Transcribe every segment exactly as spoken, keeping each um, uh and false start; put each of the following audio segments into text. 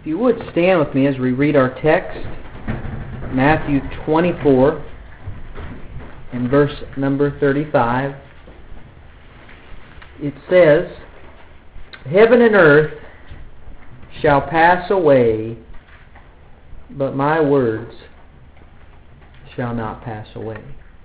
If you would stand with me as we read our text, Matthew twenty-four and verse number thirty-five. It says, "Heaven and earth shall pass away, but my words shall not pass away."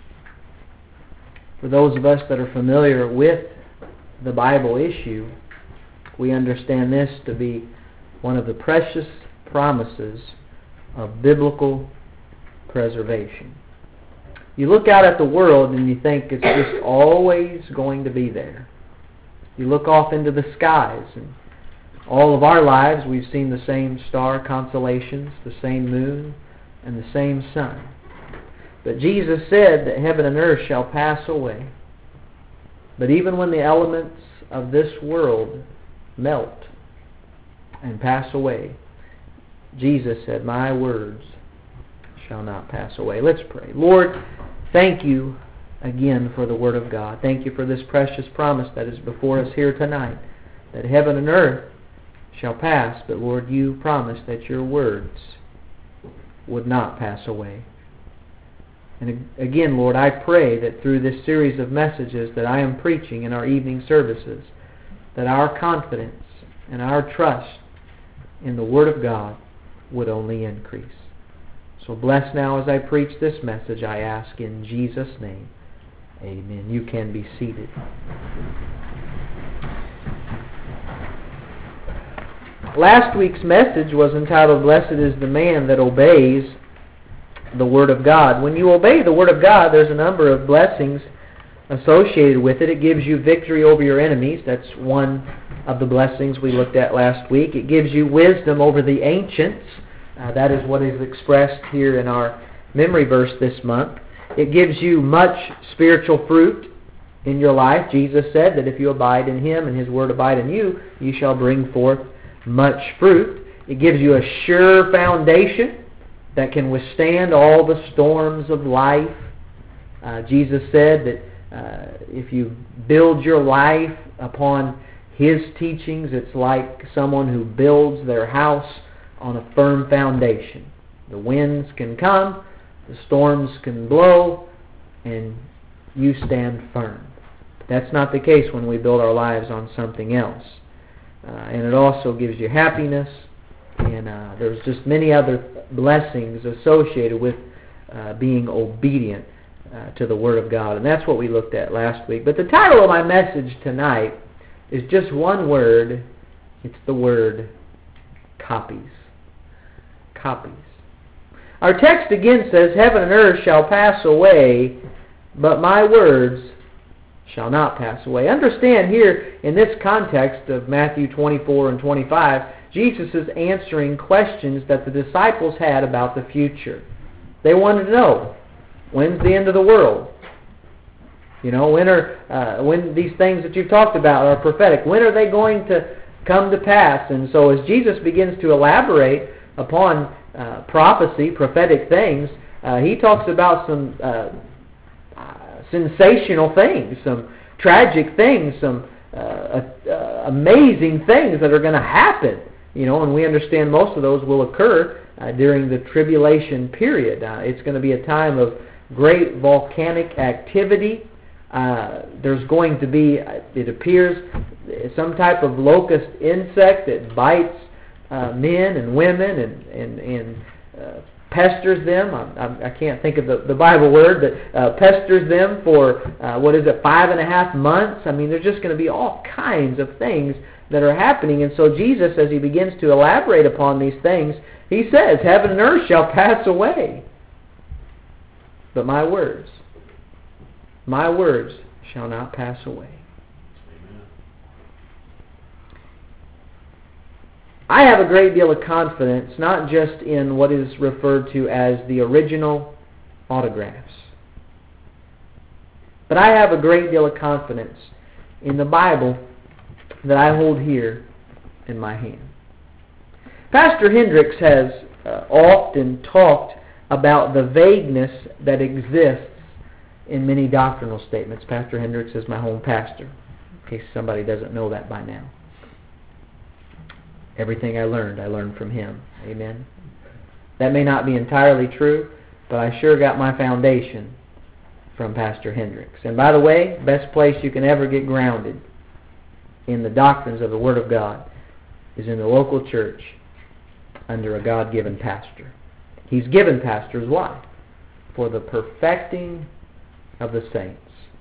For those of us that are familiar with the Bible issue, we understand this to be one of the precious promises of biblical preservation. You look out at the world and you think it's just always going to be there. You look off into the skies, and all of our lives we've seen the same star constellations, the same moon, and the same sun. But Jesus said that heaven and earth shall pass away. But even when the elements of this world melt and pass away, Jesus said, "My words shall not pass away." Let's pray. Lord, thank you again for the Word of God. Thank you for this precious promise that is before us here tonight, that heaven and earth shall pass, but Lord, you promised that your words would not pass away. And again, Lord, I pray that through this series of messages that I am preaching in our evening services, that our confidence and our trust in the Word of God would only increase. So bless now as I preach this message, I ask in Jesus' name. Amen. You can be seated. Last week's message was entitled, "Blessed is the man that obeys the Word of God." When you obey the Word of God, there's a number of blessings associated with it. It gives you victory over your enemies. That's one of the blessings we looked at last week. It gives you wisdom over the ancients. Uh, that is what is expressed here in our memory verse this month. It gives you much spiritual fruit in your life. Jesus said that if you abide in Him and His Word abide in you, you shall bring forth much fruit. It gives you a sure foundation that can withstand all the storms of life. Uh, Jesus said that uh, if you build your life upon His teachings, it's like someone who builds their house on a firm foundation. The winds can come, the storms can blow, and you stand firm. But that's not the case when we build our lives on something else. Uh, and it also gives you happiness, and uh, there's just many other blessings associated with uh, being obedient uh, to the Word of God. And that's what we looked at last week. But the title of my message tonight is just one word. It's the word copies. Copies. Our text again says, "Heaven and earth shall pass away, but my words shall not pass away." Understand here in this context of Matthew twenty-four and twenty-five, Jesus is answering questions that the disciples had about the future. They wanted to know, when's the end of the world? You know, when are uh, when these things that you've talked about are prophetic? When are they going to come to pass? And so as Jesus begins to elaborate upon uh, prophecy, prophetic things, uh, he talks about some uh, uh, sensational things, some tragic things, some uh, uh, amazing things that are going to happen. You know, and we understand most of those will occur uh, during the tribulation period. Uh, it's going to be a time of great volcanic activity. Uh, there's going to be, it appears, some type of locust insect that bites uh, men and women and, and, and uh, pesters them. I, I can't think of the, the Bible word, but uh, pesters them for, uh, what is it, five and a half months. I mean, there's just going to be all kinds of things that are happening. And so Jesus, as he begins to elaborate upon these things, he says, "Heaven and earth shall pass away, but my words, my words shall not pass away." Amen. I have a great deal of confidence, not just in what is referred to as the original autographs, but I have a great deal of confidence in the Bible that I hold here in my hand. Pastor Hendricks has uh, often talked about the vagueness that exists in many doctrinal statements. Pastor Hendricks is my home pastor, in case somebody doesn't know that by now. Everything I learned, I learned from him. Amen. That may not be entirely true, but I sure got my foundation from Pastor Hendricks. And by the way, best place you can ever get grounded in the doctrines of the Word of God is in the local church under a God-given pastor. He's given pastors. Why? For the perfecting of the saints.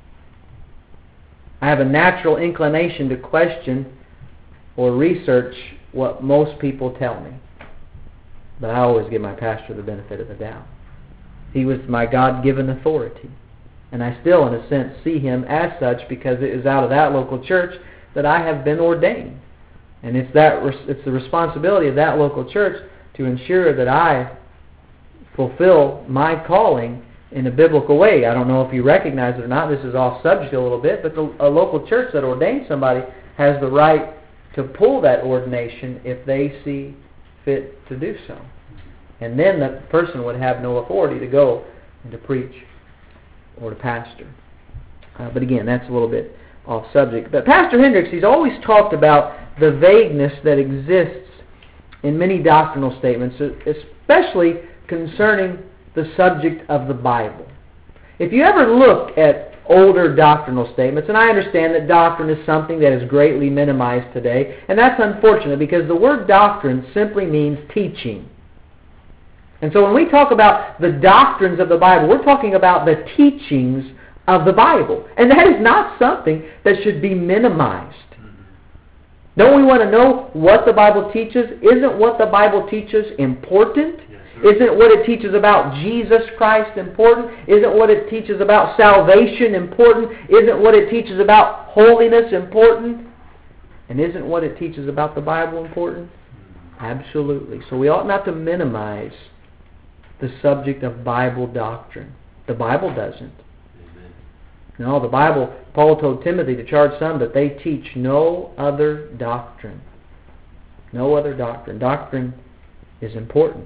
I have a natural inclination to question or research what most people tell me. But I always give my pastor the benefit of the doubt. He was my God-given authority. And I still, in a sense, see him as such because it is out of that local church that I have been ordained. And it's that it's the responsibility of that local church to ensure that I fulfill my calling in a biblical way. I don't know if you recognize it or not. This is off subject a little bit, but the, a local church that ordains somebody has the right to pull that ordination if they see fit to do so. And then that person would have no authority to go and to preach or to pastor. Uh, but again, that's a little bit off subject. But Pastor Hendricks, he's always talked about the vagueness that exists in many doctrinal statements, especially concerning the subject of the Bible. If you ever look at older doctrinal statements, and I understand that doctrine is something that is greatly minimized today, and that's unfortunate because the word doctrine simply means teaching. And so when we talk about the doctrines of the Bible, we're talking about the teachings of the Bible. And that is not something that should be minimized. Don't we want to know what the Bible teaches? Isn't what the Bible teaches important? Yes, Isn't what it teaches about Jesus Christ important? Isn't what it teaches about salvation important? Isn't what it teaches about holiness important? And isn't what it teaches about the Bible important? Absolutely. So we ought not to minimize the subject of Bible doctrine. The Bible doesn't. Amen. No, the Bible, Paul told Timothy to charge some that they teach no other doctrine. No other doctrine. Doctrine is important.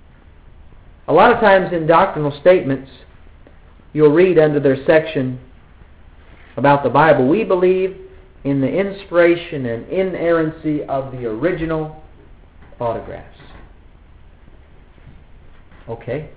A lot of times in doctrinal statements, you'll read under their section about the Bible, we believe in the inspiration and inerrancy of the original autographs. Okay.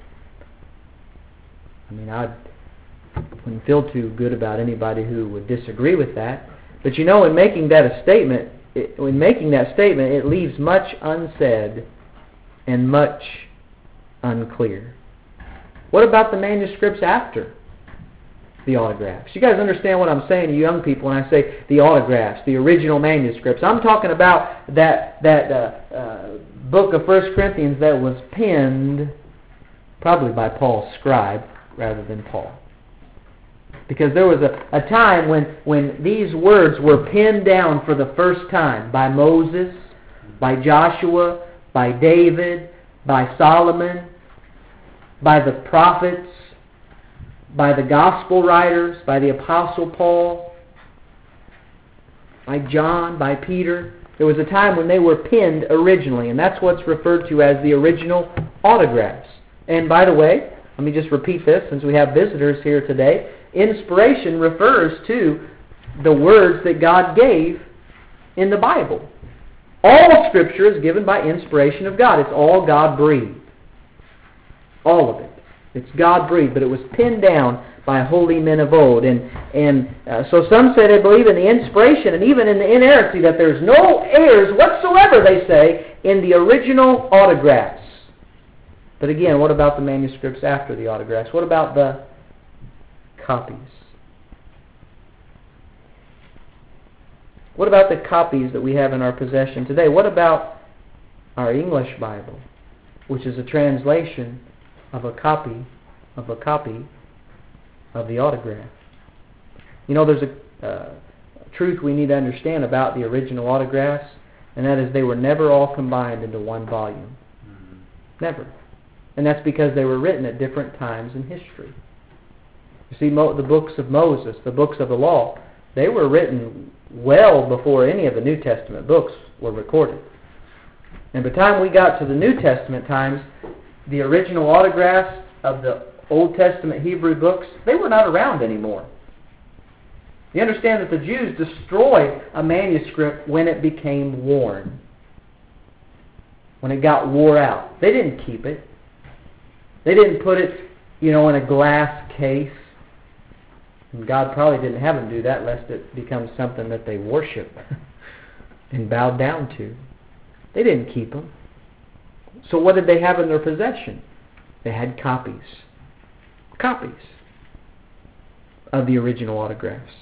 I mean, I wouldn't feel too good about anybody who would disagree with that. But you know, in making that a statement, it, in making that statement, it leaves much unsaid and much unclear. What about the manuscripts after the autographs? You guys understand what I'm saying to you young people when I say the autographs, the original manuscripts. I'm talking about that that uh, uh, book of First Corinthians that was penned probably by Paul's scribe rather than Paul. Because there was a, a time when, when these words were penned down for the first time by Moses, by Joshua, by David, by Solomon, by the prophets, by the gospel writers, by the Apostle Paul, by John, by Peter. There was a time when they were penned originally, and that's what's referred to as the original autographs. And by the way, let me just repeat this since we have visitors here today. Inspiration refers to the words that God gave in the Bible. All Scripture is given by inspiration of God. It's all God-breathed. All of it. It's God-breathed, but it was penned down by holy men of old. And and uh, so some say they believe in the inspiration and even in the inerrancy, that there's no errors whatsoever, they say, in the original autographs. But again, what about the manuscripts after the autographs? What about the copies? What about the copies that we have in our possession today? What about our English Bible, which is a translation of a copy of a copy of the autograph? You know, there's a uh, truth we need to understand about the original autographs, and that is they were never all combined into one volume. Mm-hmm. Never. And that's because they were written at different times in history. You see, Mo- the books of Moses, the books of the law, they were written well before any of the New Testament books were recorded. And by the time we got to the New Testament times, the original autographs of the Old Testament Hebrew books, they were not around anymore. You understand that the Jews destroyed a manuscript when it became worn. when it got wore out. They didn't keep it. They didn't put it, you know, in a glass case. And God probably didn't have them do that lest it becomes something that they worship and bowed down to. They didn't keep them. So what did they have in their possession? They had copies. Copies of the original autographs.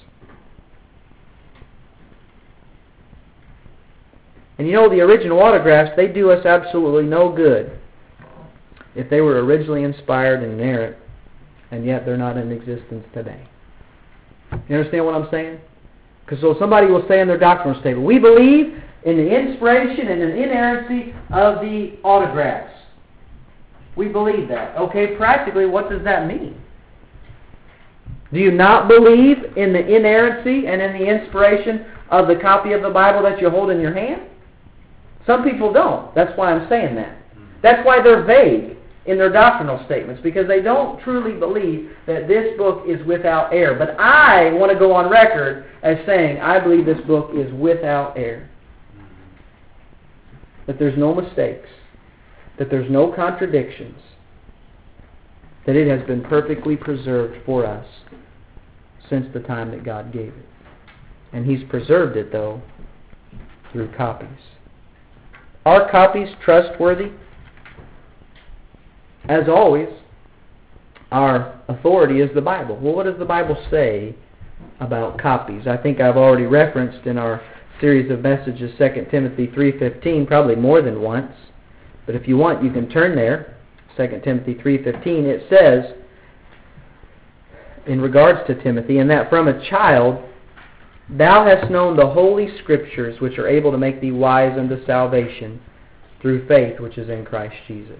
And you know, the original autographs, they do us absolutely no good if they were originally inspired and inerrant, and yet they're not in existence today. You understand what I'm saying? Because so somebody will say in their doctrinal statement, we believe in the inspiration and the inerrancy of the autographs. We believe that. Okay, practically, what does that mean? Do you not believe in the inerrancy and in the inspiration of the copy of the Bible that you hold in your hand? Some people don't. That's why I'm saying that. That's why they're vague in their doctrinal statements, because they don't truly believe that this book is without error. But I want to go on record as saying I believe this book is without error. That there's no mistakes. That there's no contradictions. That it has been perfectly preserved for us since the time that God gave it. And He's preserved it, though, through copies. Are copies trustworthy? As always, our authority is the Bible. Well, what does the Bible say about copies? I think I've already referenced in our series of messages Second Timothy three fifteen, probably more than once. But if you want, you can turn there. Second Timothy three fifteen, it says, in regards to Timothy, and that from a child thou hast known the holy Scriptures, which are able to make thee wise unto salvation through faith which is in Christ Jesus.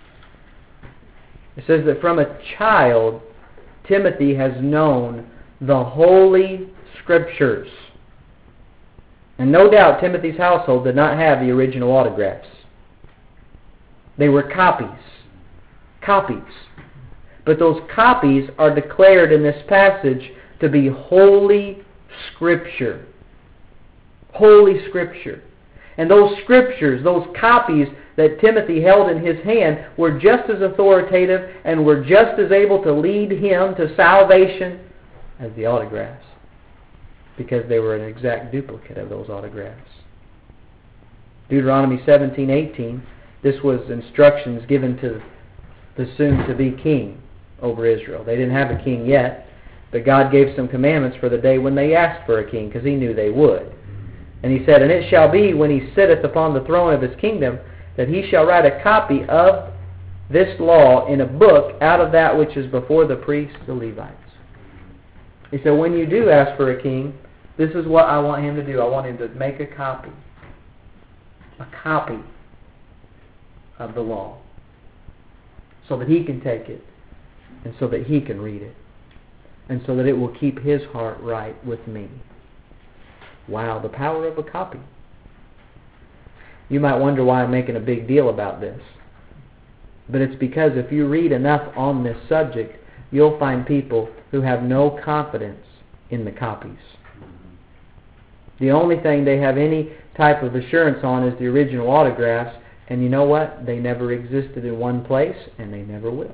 It says that from a child, Timothy has known the Holy Scriptures. And no doubt Timothy's household did not have the original autographs. They were copies. Copies. But those copies are declared in this passage to be Holy Scripture. Holy Scripture. And those Scriptures, those copies that Timothy held in his hand were just as authoritative and were just as able to lead him to salvation as the autographs, because they were an exact duplicate of those autographs. Deuteronomy seventeen eighteen, this was instructions given to the soon-to-be king over Israel. They didn't have a king yet, but God gave some commandments for the day when they asked for a king, because He knew they would. And He said, and it shall be, when He sitteth upon the throne of His kingdom, that He shall write a copy of this law in a book out of that which is before the priests, the Levites. He said, when you do ask for a king, this is what I want him to do. I want him to make a copy. A copy of the law. So that he can take it. And so that he can read it. And so that it will keep his heart right with me. Wow, the power of a copy. You might wonder why I'm making a big deal about this. But it's because if you read enough on this subject, you'll find people who have no confidence in the copies. The only thing they have any type of assurance on is the original autographs, and you know what? They never existed in one place, and they never will.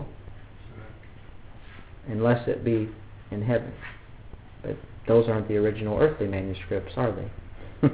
Unless it be in heaven. But those aren't the original earthly manuscripts, are they?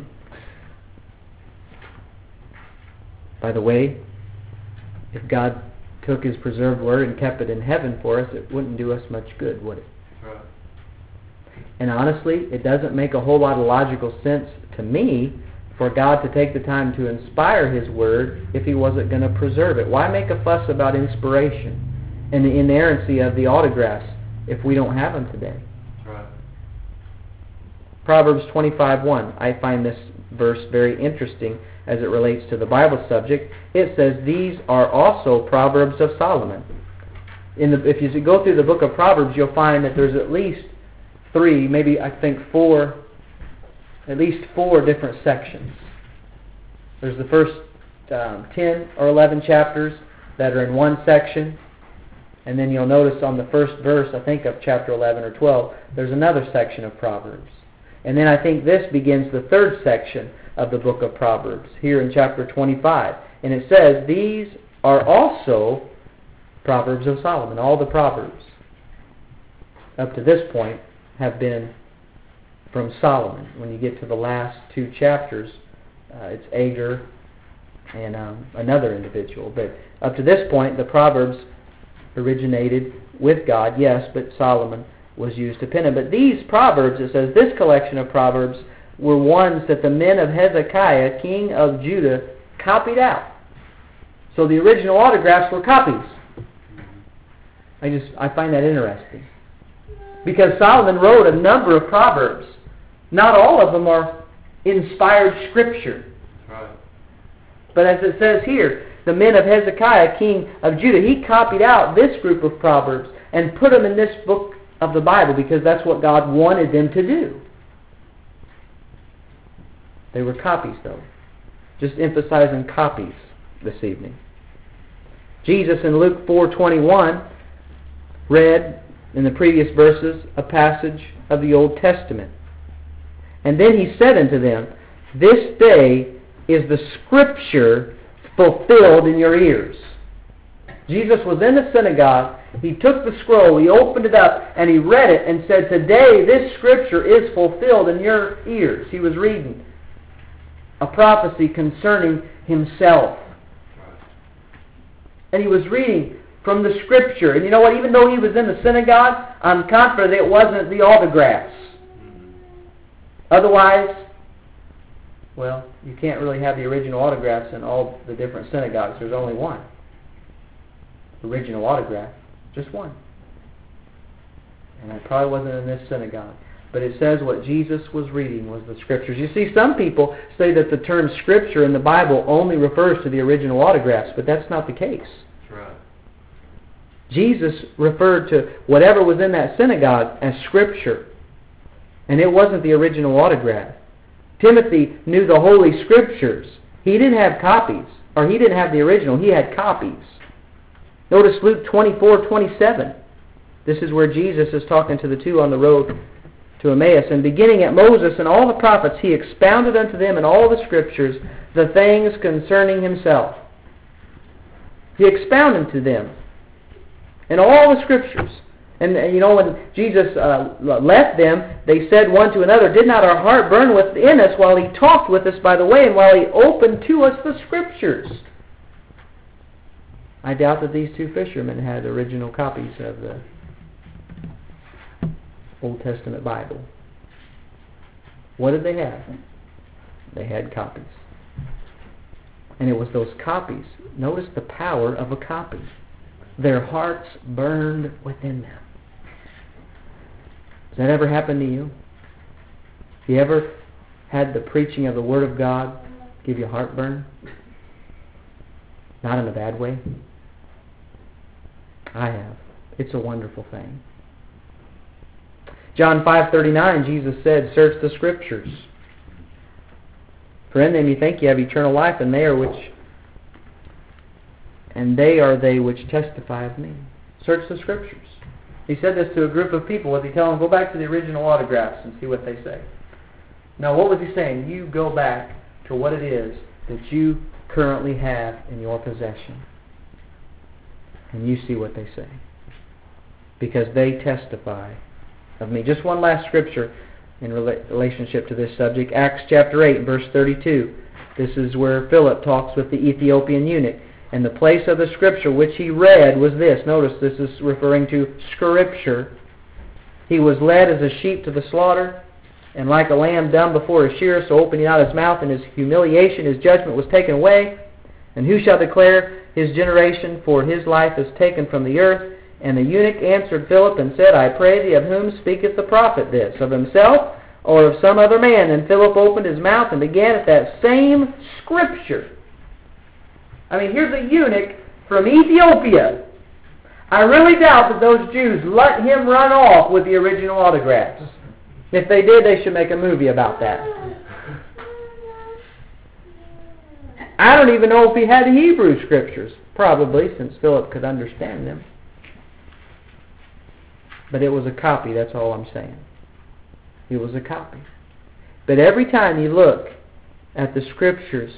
By the way, if God took His preserved word and kept it in heaven for us, it wouldn't do us much good, would it? Right. And honestly, it doesn't make a whole lot of logical sense to me for God to take the time to inspire His word if He wasn't going to preserve it. Why make a fuss about inspiration and the inerrancy of the autographs if we don't have them today? Right. Proverbs twenty-five one. I find this verse very interesting as it relates to the Bible subject. It says, these are also Proverbs of Solomon. In the, if you go through the book of Proverbs, you'll find that there's at least three, maybe I think four, at least four different sections. There's the first um, ten or eleven chapters that are in one section, and then you'll notice on the first verse, I think of chapter eleven or twelve, there's another section of Proverbs. And then I think this begins the third section of the book of Proverbs, here in chapter twenty-five. And it says, these are also Proverbs of Solomon. All the Proverbs up to this point have been from Solomon. When you get to the last two chapters, uh, it's Agur and um, another individual. But up to this point, the Proverbs originated with God, yes, but Solomon was used to pen them. But these Proverbs, it says, this collection of Proverbs were ones that the men of Hezekiah, king of Judah, copied out. So the original autographs were copies. I just I find that interesting. Because Solomon wrote a number of Proverbs. Not all of them are inspired Scripture. Right. But as it says here, the men of Hezekiah, king of Judah, he copied out this group of Proverbs and put them in this book of the Bible because that's what God wanted them to do. They were copies, though. Just emphasizing copies this evening. Jesus in Luke four twenty-one read in the previous verses a passage of the Old Testament. And then he said unto them, this day is the Scripture fulfilled in your ears. Jesus was in the synagogue. He took the scroll, he opened it up, and he read it and said, today this Scripture is fulfilled in your ears. He was reading a prophecy concerning himself. And he was reading from the Scripture. And you know what? Even though he was in the synagogue, I'm confident it wasn't the autographs. Otherwise, well, you can't really have the original autographs in all the different synagogues. There's only one original autograph. Just one. And it probably wasn't in this synagogue. But it says what Jesus was reading was the Scriptures. You see, some people say that the term Scripture in the Bible only refers to the original autographs, but that's not the case. That's right. Jesus referred to whatever was in that synagogue as Scripture. And it wasn't the original autograph. Timothy knew the Holy Scriptures. He didn't have copies, or he didn't have the original. He had copies. Notice Luke twenty-four twenty-seven. This is where Jesus is talking to the two on the road to Emmaus. And beginning at Moses and all the prophets, he expounded unto them in all the Scriptures the things concerning himself. He expounded to them in all the Scriptures. And, and you know, when Jesus uh, left them, they said one to another, did not our heart burn within us while he talked with us by the way, and while he opened to us the Scriptures? I doubt that these two fishermen had original copies of the Old Testament Bible. What did they have? They had copies. And it was those copies. Notice the power of a copy. Their hearts burned within them. Has that ever happened to you? You ever had the preaching of the Word of God give you heartburn? Not in a bad way? I have. It's a wonderful thing. John five thirty-nine, Jesus said, search the Scriptures, for in them you think you have eternal life, and they are which and they are they which testify of me. Search the Scriptures. He said this to a group of people. Was he telling them, go back to the original autographs and see what they say? Now, what was he saying? You go back to what it is that you currently have in your possession, and you see what they say, because they testify of me. Just one last scripture in rela- relationship to this subject. Acts chapter eight, verse thirty-two. This is where Philip talks with the Ethiopian eunuch. And the place of the scripture which he read was this. Notice this is referring to Scripture. He was led as a sheep to the slaughter, and like a lamb dumb before his shearer, so opening out his mouth in his humiliation, his judgment was taken away. And who shall declare his generation? For his life is taken from the earth. And the eunuch answered Philip and said, I pray thee, of whom speaketh the prophet this? Of himself or of some other man? And Philip opened his mouth and began at that same scripture. I mean, here's a eunuch from Ethiopia. I really doubt that those Jews let him run off with the original autographs. If they did, they should make a movie about that. I don't even know if he had the Hebrew scriptures. Probably, since Philip could understand them. But it was a copy, that's all I'm saying. It was a copy. But every time you look at the scriptures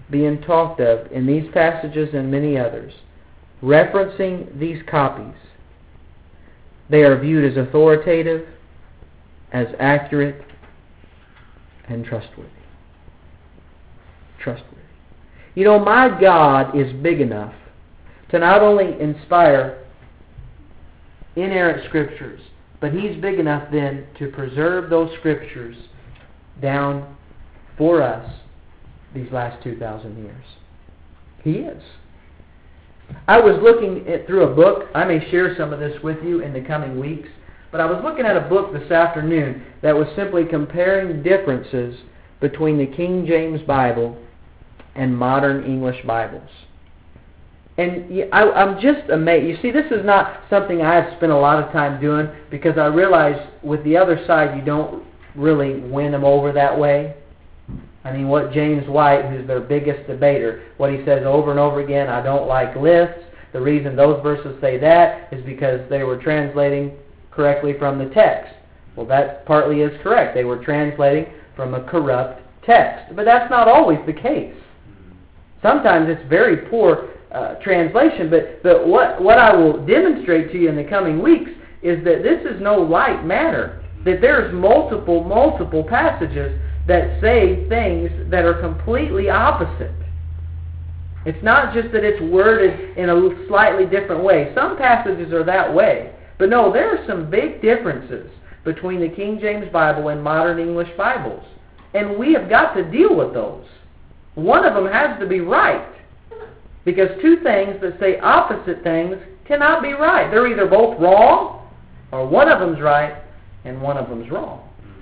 being talked of in these passages and many others, referencing these copies, they are viewed as authoritative, as accurate, and trustworthy. Trustworthy. You know, my God is big enough to not only inspire inerrant Scriptures, but He's big enough then to preserve those Scriptures down for us these last two thousand years. He is. I was looking at, through a book. I may share some of this with you in the coming weeks. But I was looking at a book this afternoon that was simply comparing differences between the King James Bible and modern English Bibles. And I, I'm just amazed. You see, this is not something I have spent a lot of time doing because I realize with the other side you don't really win them over that way. I mean, what James White, who's their biggest debater, what he says over and over again, I don't like lists. The reason those verses say that is because they were translating correctly from the text. Well, that partly is correct. They were translating from a corrupt text. But that's not always the case. Sometimes it's very poor uh, translation. But, but what, what I will demonstrate to you in the coming weeks is that this is no light matter. That there's multiple, multiple passages that say things that are completely opposite. It's not just that it's worded in a slightly different way. Some passages are that way. But no, there are some big differences between the King James Bible and modern English Bibles. And we have got to deal with those. One of them has to be right. Because two things that say opposite things cannot be right. They're either both wrong, or one of them's right, and one of them's wrong.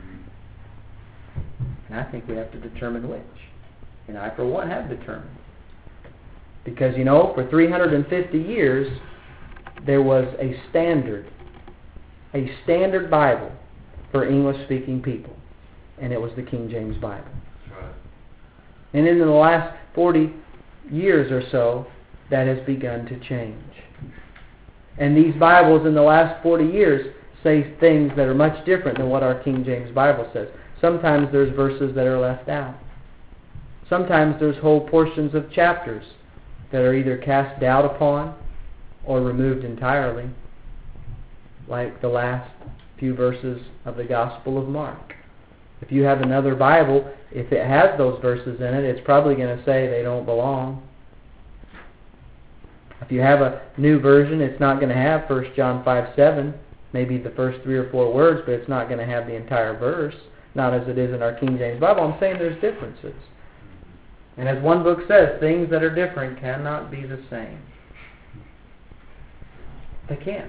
And I think we have to determine which. And I, for one, have determined. Because, you know, for three hundred fifty years, there was a standard, a standard Bible for English-speaking people. And it was the King James Bible. That's right. And in the last forty years or so, that has begun to change. And these Bibles in the last forty years say things that are much different than what our King James Bible says. Sometimes there's verses that are left out. Sometimes there's whole portions of chapters that are either cast doubt upon or removed entirely, like the last few verses of the Gospel of Mark. If you have another Bible, if it has those verses in it, it's probably going to say they don't belong. If you have a new version, it's not going to have First John five seven, maybe the first three or four words, but it's not going to have the entire verse, not as it is in our King James Bible. I'm saying there's differences. And as one book says, things that are different cannot be the same. They can't.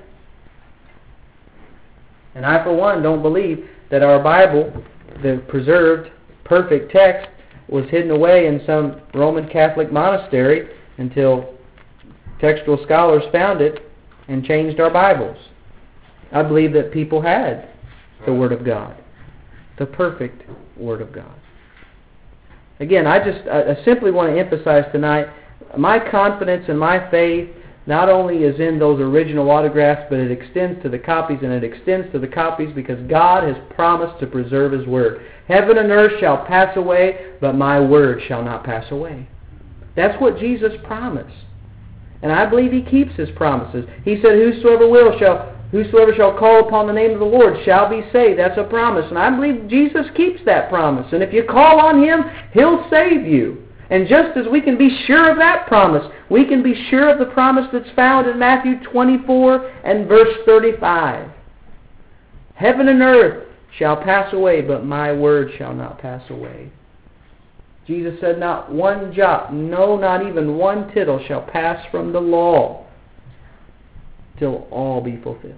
And I, for one, don't believe that our Bible, the preserved, perfect text, was hidden away in some Roman Catholic monastery until textual scholars found it and changed our Bibles. I believe that people had the Word of God, the perfect Word of God. Again, I just I simply want to emphasize tonight, my confidence and my faith not only is in those original autographs, but it extends to the copies, and it extends to the copies because God has promised to preserve His Word. Heaven and earth shall pass away, but my Word shall not pass away. That's what Jesus promised. And I believe He keeps His promises. He said, Whosoever will shall Whosoever shall call upon the name of the Lord shall be saved. That's a promise. And I believe Jesus keeps that promise. And if you call on Him, He'll save you. And just as we can be sure of that promise, we can be sure of the promise that's found in Matthew twenty-four and verse thirty-five. Heaven and earth shall pass away, but my word shall not pass away. Jesus said, not one jot, no, not even one tittle shall pass from the law till all be fulfilled.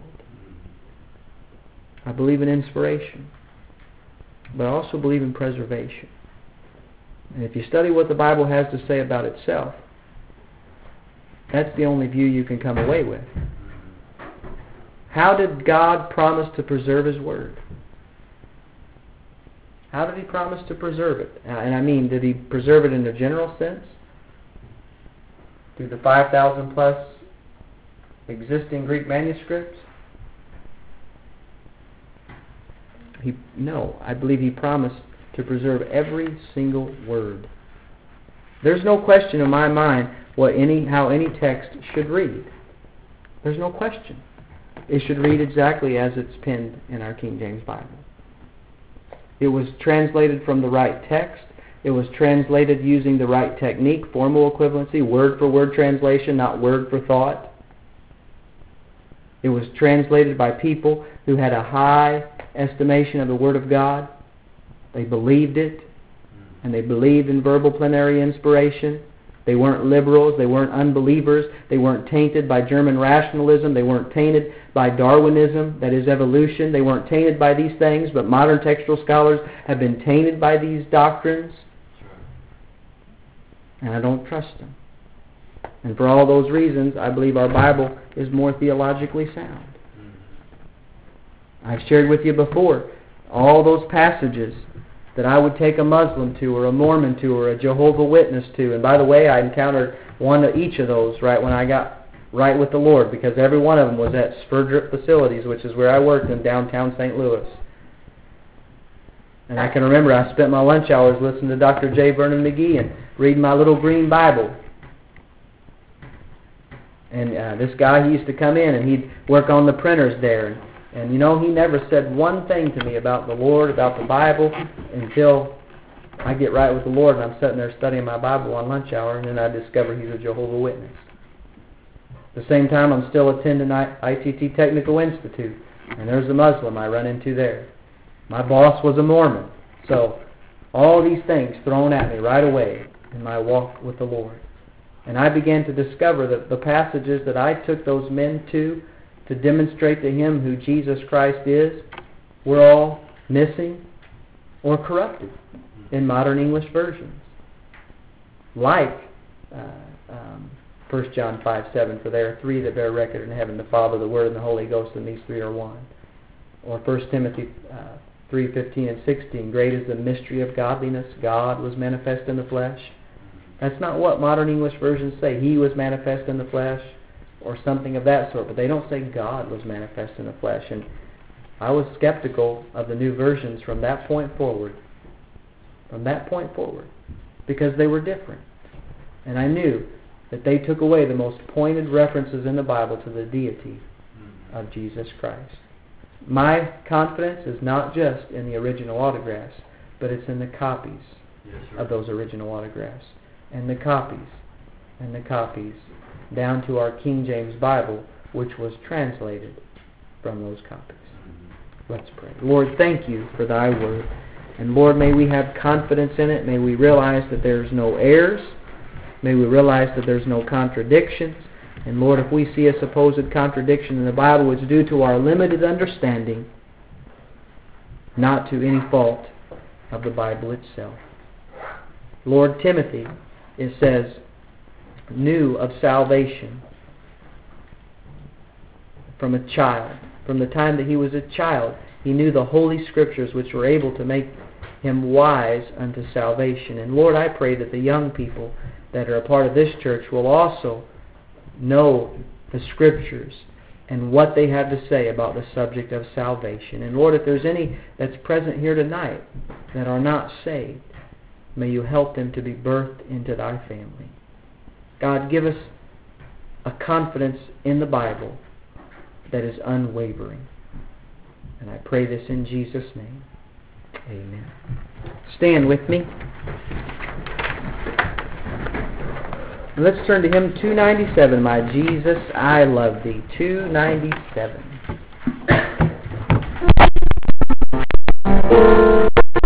I believe in inspiration, but I also believe in preservation. And if you study what the Bible has to say about itself, that's the only view you can come away with. How did God promise to preserve His Word? How did He promise to preserve it? And I mean, did He preserve it in a general sense? Through the five thousand plus existing Greek manuscripts? He, no, I believe He promised to preserve every single word. There's no question in my mind what any how any text should read. There's no question. It should read exactly as it's penned in our King James Bible. It was translated from the right text. It was translated using the right technique, formal equivalency, word-for-word translation, not word for thought. It was translated by people who had a high estimation of the Word of God. They believed it, and they believed in verbal plenary inspiration. They weren't liberals. They weren't unbelievers. They weren't tainted by German rationalism. They weren't tainted by Darwinism, that is evolution. They weren't tainted by these things, but modern textual scholars have been tainted by these doctrines. And I don't trust them. And for all those reasons, I believe our Bible is more theologically sound. I've shared with you before all those passages that I would take a Muslim to, or a Mormon to, or a Jehovah's Witness to. And by the way, I encountered one of each of those right when I got right with the Lord, because every one of them was at Spurdrip Facilities, which is where I worked in downtown Saint Louis. And I can remember I spent my lunch hours listening to Doctor J. Vernon McGee and reading my little green Bible. And uh, this guy, he used to come in and he'd work on the printers there. And, and you know, he never said one thing to me about the Lord, about the Bible, until I get right with the Lord and I'm sitting there studying my Bible on lunch hour, and then I discover he's a Jehovah's Witness. At the same time, I'm still attending I T T Technical Institute, and there's a Muslim I run into there. My boss was a Mormon. So all these things thrown at me right away in my walk with the Lord. And I began to discover that the passages that I took those men to to demonstrate to him who Jesus Christ is were all missing or corrupted in modern English versions. Like uh, um, First John five seven, for there are three that bear record in heaven, the Father, the Word, and the Holy Ghost, and these three are one. Or First Timothy uh, three fifteen and sixteen, great is the mystery of godliness, God was manifest in the flesh. That's not what modern English versions say. He was manifest in the flesh, or something of that sort. But they don't say God was manifest in the flesh. And I was skeptical of the new versions from that point forward. From that point forward. Because they were different. And I knew that they took away the most pointed references in the Bible to the deity of Jesus Christ. My confidence is not just in the original autographs, but it's in the copies yes, of those original autographs. And the copies, and the copies, down to our King James Bible, which was translated from those copies. Let's pray. Lord, thank you for thy word. And Lord, may we have confidence in it. May we realize that there's no errors. May we realize that there's no contradictions. And Lord, if we see a supposed contradiction in the Bible, it's due to our limited understanding, not to any fault of the Bible itself. Lord, Timothy, it says, knew of salvation from a child. From the time that he was a child, he knew the Holy Scriptures, which were able to make him wise unto salvation. And Lord, I pray that the young people that are a part of this church will also know the Scriptures and what they have to say about the subject of salvation. And Lord, if there's any that's present here tonight that are not saved, may you help them to be birthed into thy family. God, give us a confidence in the Bible that is unwavering. And I pray this in Jesus' name. Amen. Stand with me. Let's turn to hymn two ninety-seven, My Jesus, I Love Thee. two ninety-seven.